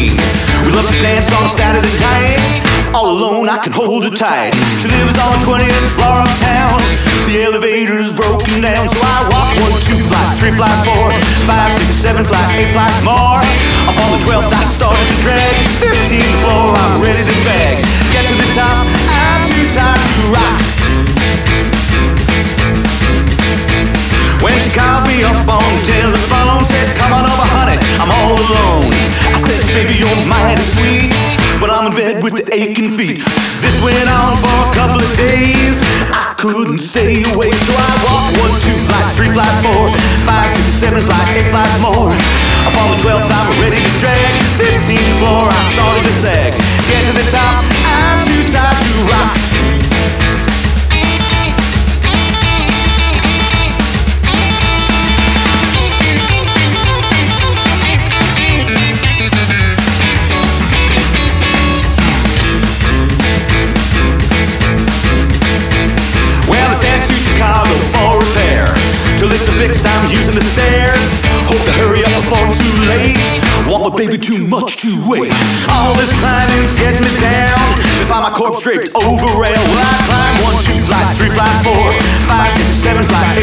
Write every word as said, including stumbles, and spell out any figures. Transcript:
queen. We love to dance on a Saturday night. All alone, I can hold her tight. She lives on twentieth floor uptown. The elevator's broken down, so I walk one, two, flight, three, flight, four, five, six, seven, flight, eight, flight, more. Up on the twelfth, I started to drag. fifteenth floor, I'm ready to sag. Get to the top, I'm too tired to rock. When she calls me up on the telephone, said, come on over, honey, I'm all alone. I said, baby, you're mighty sweet, but I'm in bed with the aching feet. This went on for a couple of days. I couldn't stay awake, so I walked one, two, flight, three, flight, four, five, six, seven, flight, eight, flight, more. Up on the twelfth, I'm ready to drag. fifteenth floor, I started to sag. Get to the top, I'm too tired to rock. Chicago for repair. Till it's fixed, I'm using the stairs. Hope to hurry up before too late. Want my baby too much to wait. All this climbing's getting me down. To find my corpse draped over rail. Well, I climb one, two, flight, three, flight, four, five, six, seven, flight,